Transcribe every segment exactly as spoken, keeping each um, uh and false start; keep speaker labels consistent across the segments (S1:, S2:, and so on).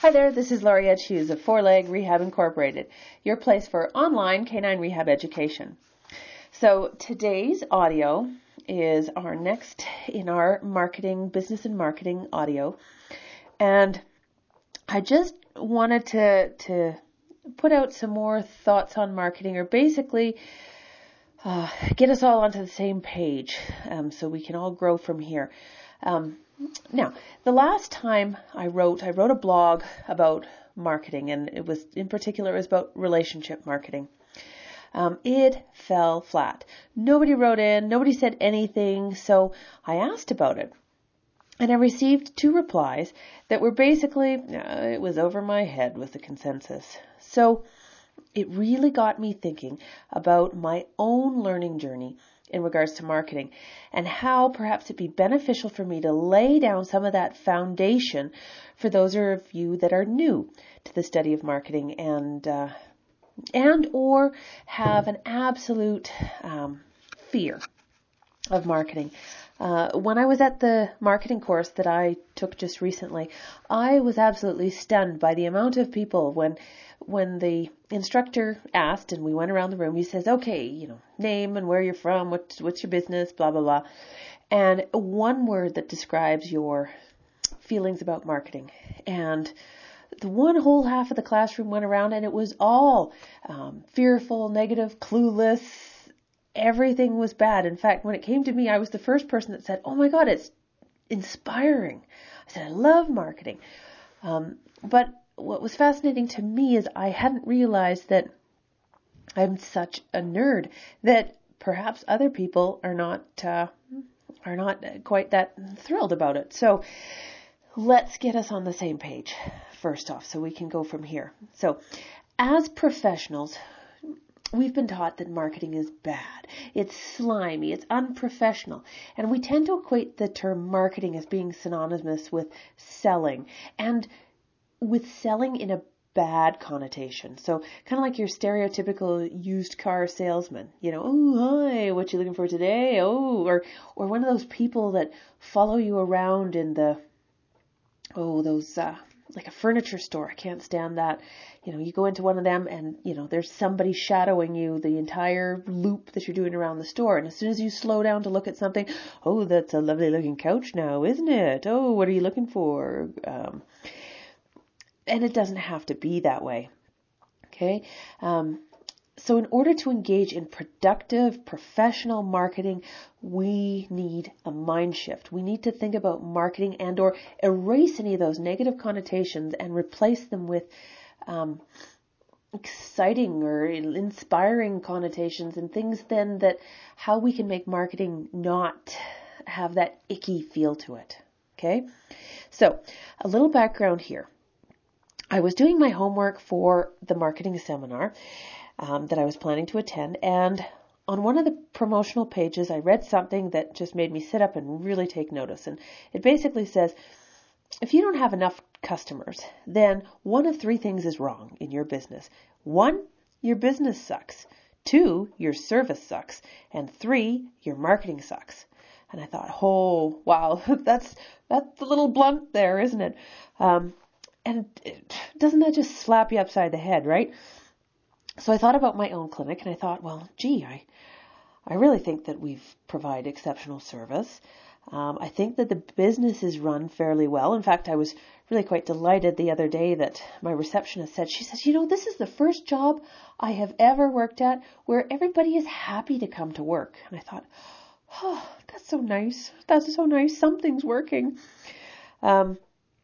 S1: Hi there, this is Laurie Hughes of Four Leg Rehab Incorporated, your place for online canine rehab education. So today's audio is our next in our marketing, business and marketing audio. And I just wanted to, to put out some more thoughts on marketing, or basically uh, get us all onto the same page um, so we can all grow from here. Um, Now, the last time I wrote, I wrote a blog about marketing, and it was, in particular, it was about relationship marketing. Um, it fell flat. Nobody wrote in, nobody said anything, so I asked about it. And I received two replies that were basically, uh, it was over my head with the consensus. So it really got me thinking about my own learning journey in regards to marketing, and how perhaps it'd be beneficial for me to lay down some of that foundation for those of you that are new to the study of marketing and uh, and or have an absolute um, fear of marketing. Uh, when I was at the marketing course that I took just recently, I was absolutely stunned by the amount of people when when the instructor asked and we went around the room, he says, okay, you know, name and where you're from, what's, what's your business, blah, blah, blah. And one word that describes your feelings about marketing. And the one whole half of the classroom went around and it was all um, fearful, negative, clueless. Everything was bad. In fact, when it came to me, I was the first person that said, oh my God, it's inspiring. I said, I love marketing. Um, but what was fascinating to me is I hadn't realized that I'm such a nerd that perhaps other people are not, uh, are not quite that thrilled about it. So let's get us on the same page first off so we can go from here. So as professionals, we've been taught that marketing is bad. It's slimy. It's unprofessional. And we tend to equate the term marketing as being synonymous with selling, and with selling in a bad connotation. So kind of like your stereotypical used car salesman, you know, oh, hi, what you looking for today? Oh, or, or one of those people that follow you around in the, oh, those, uh, like a furniture store. I can't stand that. You know, you go into one of them and, you know, there's somebody shadowing you the entire loop that you're doing around the store. And as soon as you slow down to look at something, oh, that's a lovely looking couch now, isn't it? Oh, what are you looking for? Um, and it doesn't have to be that way. Okay. Um, So in order to engage in productive, professional marketing, we need a mind shift. We need to think about marketing and or erase any of those negative connotations and replace them with um, exciting or inspiring connotations and things then that how we can make marketing not have that icky feel to it. Okay? So a little background here. I was doing my homework for the marketing seminar Um, that I was planning to attend, and on one of the promotional pages I read something that just made me sit up and really take notice. And it basically says, if you don't have enough customers, then one of three things is wrong in your business. One, your business sucks. Two, your service sucks. And three, your marketing sucks. And I thought, oh, wow, that's that's a little blunt there, isn't it? Um, and it, doesn't that just slap you upside the head, right? So I thought about my own clinic and I thought, well, gee, I, I really think that we've provide exceptional service. Um, I think that the business is run fairly well. In fact, I was really quite delighted the other day that my receptionist said, she says, you know, this is the first job I have ever worked at where everybody is happy to come to work. And I thought, oh, that's so nice. That's so nice. Something's working. Um,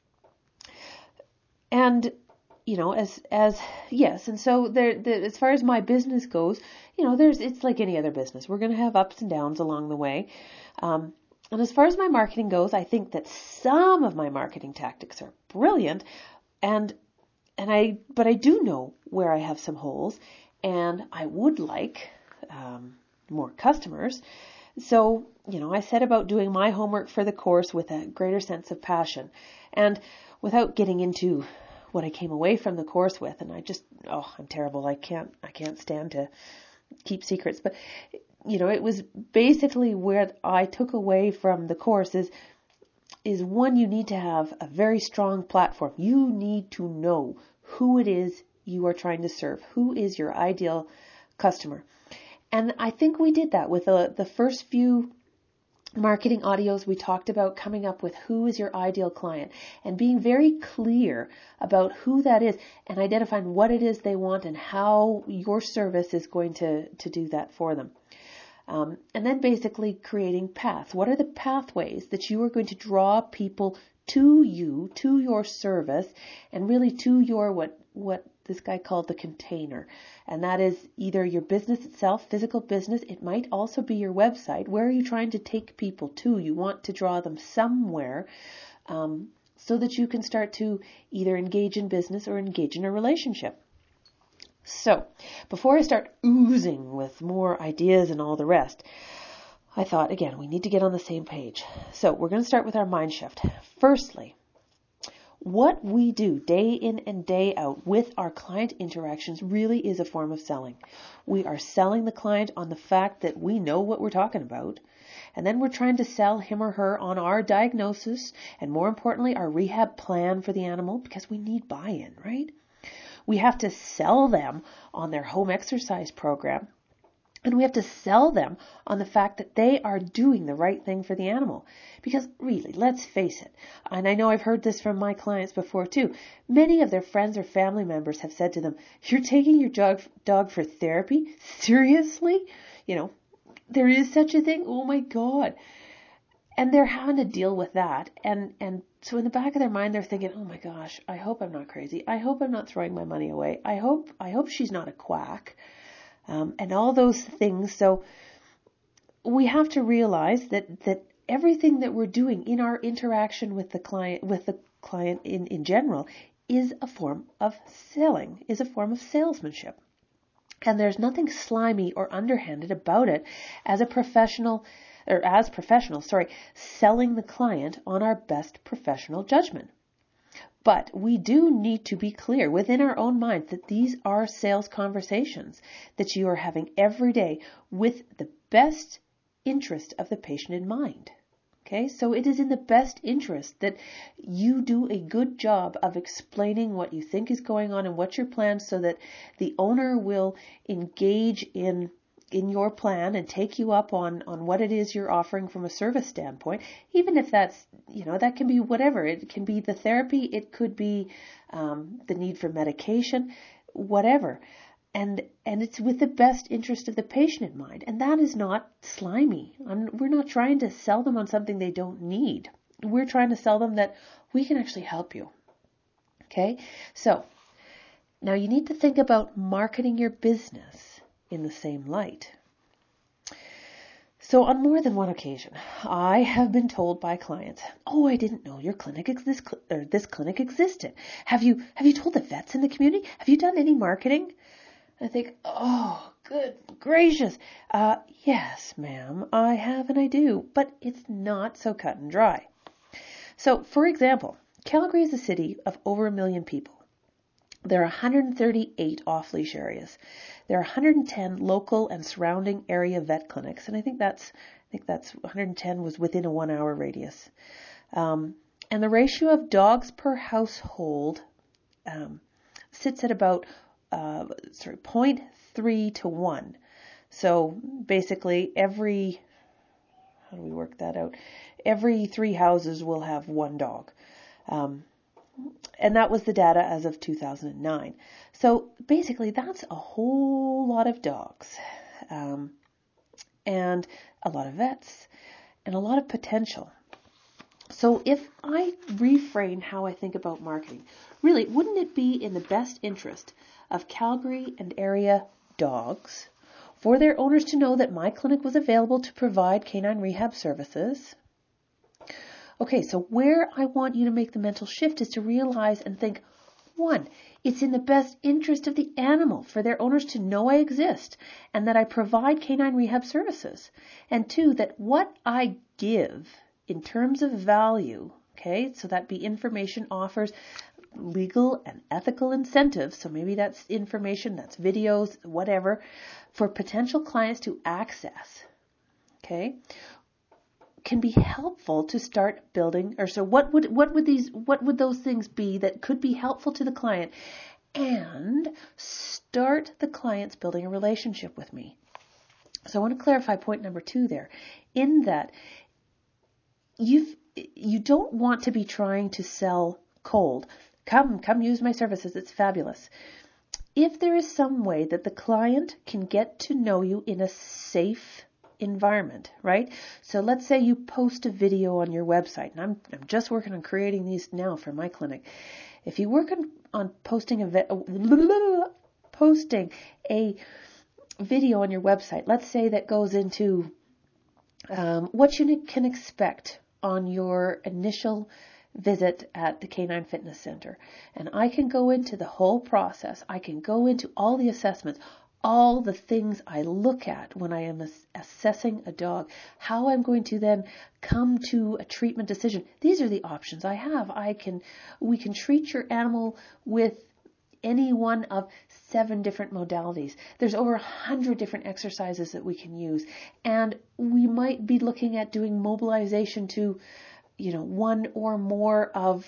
S1: and You know, as, as, yes. And so there, the, as far as my business goes, you know, there's, it's like any other business. We're going to have ups and downs along the way. Um, and as far as my marketing goes, I think that some of my marketing tactics are brilliant. And, and I, but I do know where I have some holes, and I would like, um, more customers. So, you know, I set about doing my homework for the course with a greater sense of passion, and without getting into what I came away from the course with. And I just, oh, I'm terrible. I can't, I can't stand to keep secrets. But, you know, it was basically where I took away from the course is is one, you need to have a very strong platform. You need to know who it is you are trying to serve. Who is your ideal customer? And I think we did that with the, the first few marketing audios. We talked about coming up with who is your ideal client and being very clear about who that is and identifying what it is they want and how your service is going to, to do that for them. Um, and then basically creating paths. What are the pathways that you are going to draw people to you, to your service, and really to your, what, what this guy called the container. And that is either your business itself, physical business. It might also be your website. Where are you trying to take people to? You want to draw them somewhere um, so that you can start to either engage in business or engage in a relationship. So before I start oozing with more ideas and all the rest, I thought, again, we need to get on the same page. So we're going to start with our mind shift. Firstly, what we do day in and day out with our client interactions really is a form of selling. We are selling the client on the fact that we know what we're talking about, and then we're trying to sell him or her on our diagnosis and, more importantly, our rehab plan for the animal, because we need buy-in, right? We have to sell them on their home exercise program, and we have to sell them on the fact that they are doing the right thing for the animal. Because really, let's face it, and I know I've heard this from my clients before too, many of their friends or family members have said to them, "You're taking your dog, dog for therapy? Seriously? You know, there is such a thing? Oh my God." And they're having to deal with that. And, and so in the back of their mind, they're thinking, "Oh my gosh, I hope I'm not crazy. I hope I'm not throwing my money away. I hope, I hope she's not a quack." Um, and all those things. So we have to realize that, that everything that we're doing in our interaction with the client, with the client in, in general, is a form of selling, is a form of salesmanship. And there's nothing slimy or underhanded about it as a professional, or as professionals, sorry, selling the client on our best professional judgment. But we do need to be clear within our own minds that these are sales conversations that you are having every day with the best interest of the patient in mind. Okay, so it is in the best interest that you do a good job of explaining what you think is going on and what's your plan, so that the owner will engage in in your plan and take you up on, on what it is you're offering from a service standpoint, even if that's, you know, that can be whatever. It can be the therapy, it could be um, the need for medication, whatever. And and it's with the best interest of the patient in mind. And that is not slimy. I'm, we're not trying to sell them on something they don't need. We're trying to sell them that we can actually help you. Okay? So now you need to think about marketing your business in the same light. So on more than one occasion, I have been told by clients, "Oh, I didn't know your clinic ex- this, cl- or this clinic existed. Have you have you told the vets in the community? Have you done any marketing?" I think, "Oh, good gracious. Uh, yes, ma'am, I have and I do, but it's not so cut and dry." So, for example, Calgary is a city of over a million people. There are one hundred thirty-eight off-leash areas. There are one hundred ten local and surrounding area vet clinics, and I think that's I think that's one hundred ten was within a one-hour radius. Um, and the ratio of dogs per household um, sits at about uh, sorry, zero point three to one. So basically, every how do we work that out? Every three houses will have one dog. Um, And that was the data as of two thousand nine. So basically, that's a whole lot of dogs, um, and a lot of vets, and a lot of potential. So if I reframe how I think about marketing, really, wouldn't it be in the best interest of Calgary and area dogs for their owners to know that my clinic was available to provide canine rehab services? Okay, so where I want you to make the mental shift is to realize and think, one, it's in the best interest of the animal for their owners to know I exist and that I provide canine rehab services. And two, that what I give in terms of value, okay, so that be information, offers, legal and ethical incentives, so maybe that's information, that's videos, whatever, for potential clients to access, okay, can be helpful to start building, or so what would what would these what would those things be that could be helpful to the client and start the clients building a relationship with me. So I want to clarify point number two there, in that you've you don't want to be trying to sell cold. Come, come use my services. It's fabulous. If there is some way that the client can get to know you in a safe environment, right? So let's say you post a video on your website, and I'm I'm just working on creating these now for my clinic. If you work on, on posting a vi- posting a video on your website, let's say that goes into um, what you can expect on your initial visit at the Canine Fitness Center. And I can go into the whole process. I can go into all the assessments, all the things I look at when I am ass- assessing a dog, how I'm going to then come to a treatment decision. These are the options I have. I can, we can treat your animal with any one of seven different modalities. There's over a hundred different exercises that we can use. And we might be looking at doing mobilization to, you know, one or more of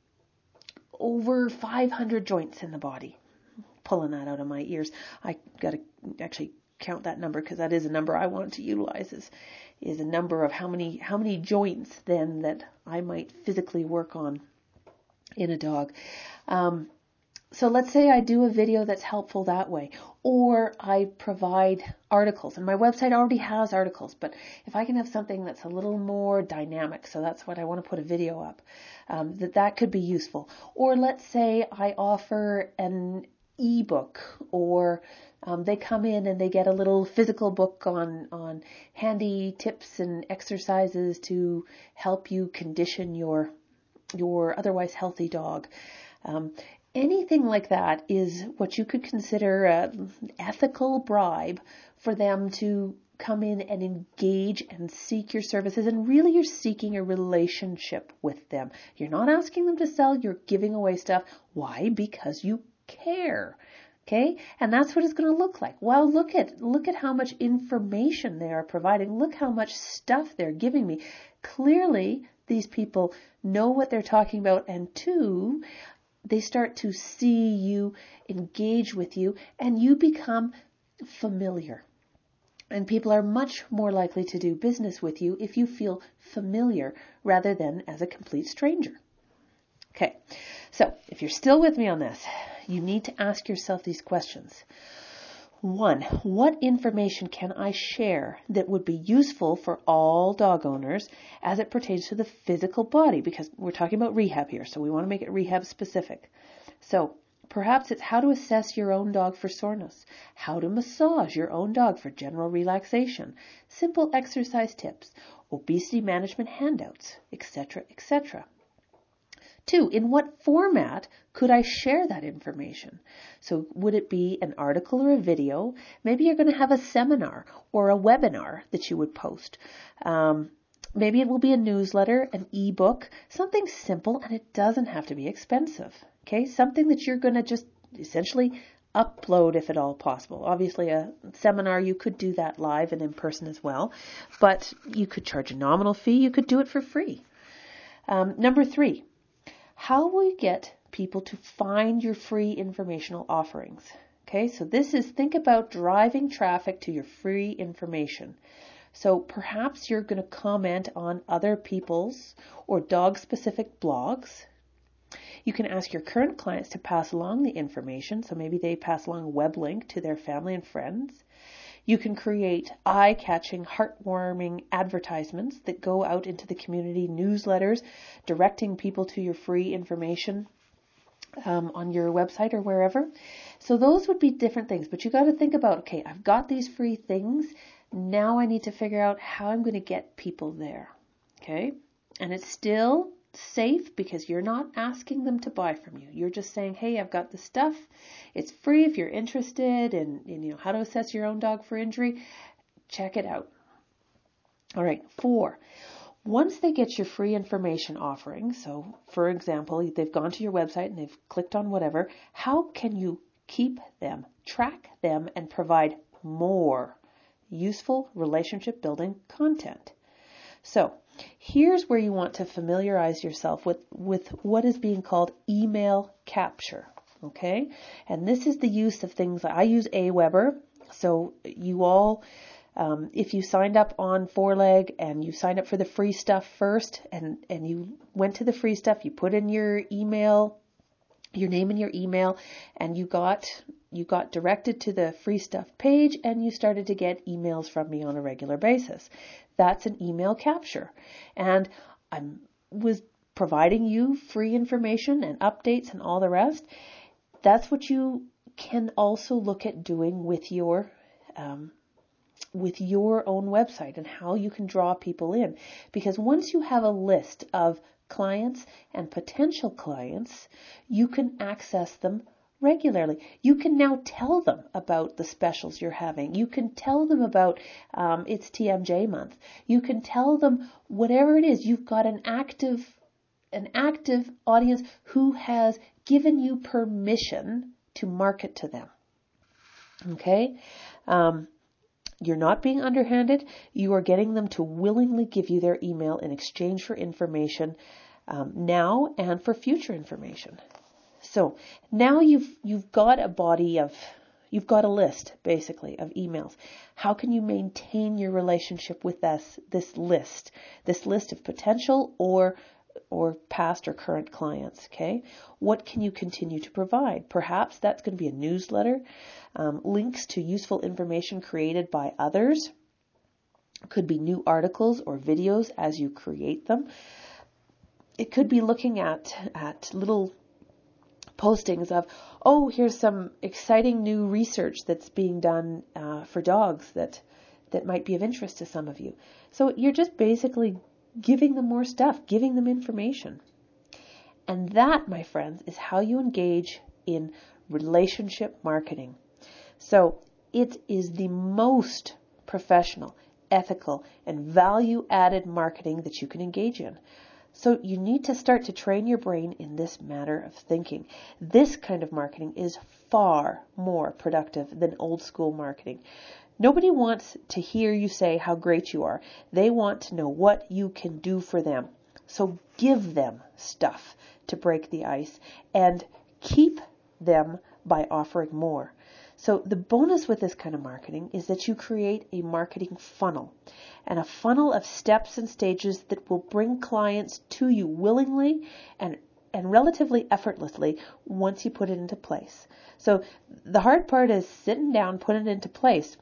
S1: over five hundred joints in the body. Pulling that out of my ears. I got to actually count that number, because that is a number I want to utilize, is, is a number of how many, how many joints then that I might physically work on in a dog. Um, So let's say I do a video that's helpful that way, or I provide articles, and my website already has articles, but if I can have something that's a little more dynamic, so that's what I want to put a video up, um, that that could be useful. Or let's say I offer an ebook, or um, they come in and they get a little physical book on, on handy tips and exercises to help you condition your, your otherwise healthy dog. Um, Anything like that is what you could consider an ethical bribe for them to come in and engage and seek your services. And really, you're seeking a relationship with them. You're not asking them to sell. You're giving away stuff. Why? Because you care. Okay? And that's what it's going to look like. Wow, look at, look at how much information they are providing. Look how much stuff they're giving me. Clearly, these people know what they're talking about. And two, they start to see you, engage with you, and you become familiar. And people are much more likely to do business with you if you feel familiar rather than as a complete stranger. Okay, so if you're still with me on this, you need to ask yourself these questions. One, what information can I share that would be useful for all dog owners as it pertains to the physical body? Because we're talking about rehab here, so we want to make it rehab specific. So perhaps it's how to assess your own dog for soreness, how to massage your own dog for general relaxation, simple exercise tips, obesity management handouts, et cetera, et cetera. Two, in what format could I share that information? So would it be an article or a video? Maybe you're going to have a seminar or a webinar that you would post. Um, maybe it will be a newsletter, an ebook, something simple, and it doesn't have to be expensive. Okay, something that you're going to just essentially upload if at all possible. Obviously, a seminar, you could do that live and in person as well, but you could charge a nominal fee. You could do it for free. Um, number three. How will you get people to find your free informational offerings? Okay, so this is, think about driving traffic to your free information. So perhaps you're going to comment on other people's or dog-specific blogs. You can ask your current clients to pass along the information. So maybe they pass along a web link to their family and friends. You can create eye-catching, heartwarming advertisements that go out into the community, newsletters, directing people to your free information um, on your website or wherever. So those would be different things. But you got to think about, okay, I've got these free things. Now I need to figure out how I'm going to get people there. Okay? And it's still safe because you're not asking them to buy from you. You're just saying, hey, I've got the stuff. It's free if you're interested in, in you know, how to assess your own dog for injury. Check it out. All right. Four, once they get your free information offering, so for example, they've gone to your website and they've clicked on whatever, how can you keep them, track them, and provide more useful relationship building content? So here's where you want to familiarize yourself with, with what is being called email capture. Okay. And this is the use of things. I use Aweber. So you all, um, if you signed up on Fourleg and you signed up for the free stuff first and, and you went to the free stuff, you put in your email, your name and your email, and you got, you got directed to the free stuff page and you started to get emails from me on a regular basis. That's an email capture. And I was providing you free information and updates and all the rest. That's what you can also look at doing with your, um, with your own website and how you can draw people in. Because once you have a list of clients and potential clients, you can access them regularly. You can now tell them about the specials you're having. You can tell them about um, it's T M J month. You can tell them whatever it is. You've got an active, an active audience who has given you permission to market to them. Okay. Um, You're not being underhanded. You are getting them to willingly give you their email in exchange for information um, now and for future information. So now you've you've got a body of, you've got a list basically of emails. How can you maintain your relationship with this this list, this list of potential or or past or current clients? Okay, what can you continue to provide? Perhaps that's going to be a newsletter, um, links to useful information created by others. Could be new articles or videos as you create them. It could be looking at at little postings of, oh, here's some exciting new research that's being done uh, for dogs that that might be of interest to some of you. So you're just basically giving them more stuff, giving them information. And that, my friends, is how you engage in relationship marketing. So it is the most professional, ethical, and value-added marketing that you can engage in. So you need to start to train your brain in this matter of thinking. This kind of marketing is far more productive than old school marketing. Nobody wants to hear you say how great you are. They want to know what you can do for them. So give them stuff to break the ice and keep them by offering more. So the bonus with this kind of marketing is that you create a marketing funnel, and a funnel of steps and stages that will bring clients to you willingly and and relatively effortlessly once you put it into place. So the hard part is sitting down, putting it into place.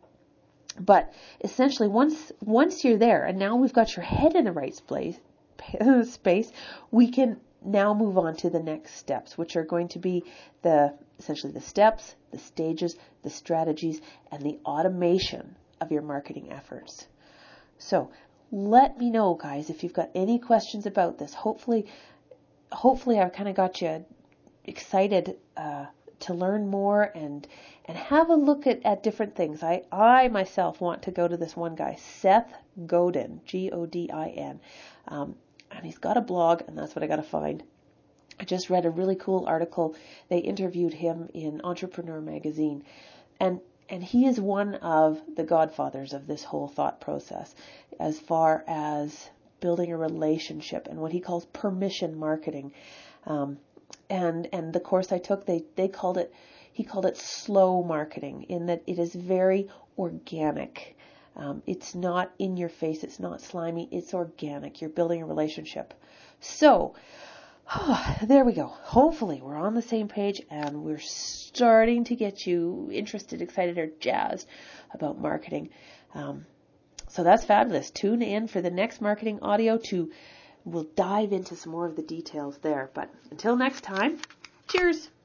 S1: But essentially, once once you're there, and now we've got your head in the right place, space, we can now move on to the next steps, which are going to be the essentially the steps, the stages, the strategies, and the automation of your marketing efforts. So let me know, guys, if you've got any questions about this. Hopefully, hopefully I've kind of got you excited uh, to learn more and and have a look at, at different things. I, I myself want to go to this one guy, Seth Godin, G O D I N. Um, and he's got a blog, and that's what I got to find. I just read a really cool article. They interviewed him in Entrepreneur Magazine. And and he is one of the godfathers of this whole thought process as far as building a relationship and what he calls permission marketing. Um, and and the course I took, they, they called it, he called it slow marketing, in that it is very organic. Um, it's not in your face. It's not slimy. It's organic. You're building a relationship. So oh, there we go. Hopefully we're on the same page and we're starting to get you interested, excited, or jazzed about marketing. Um, so that's fabulous. Tune in for the next marketing audio to, we'll dive into some more of the details there. But until next time, cheers.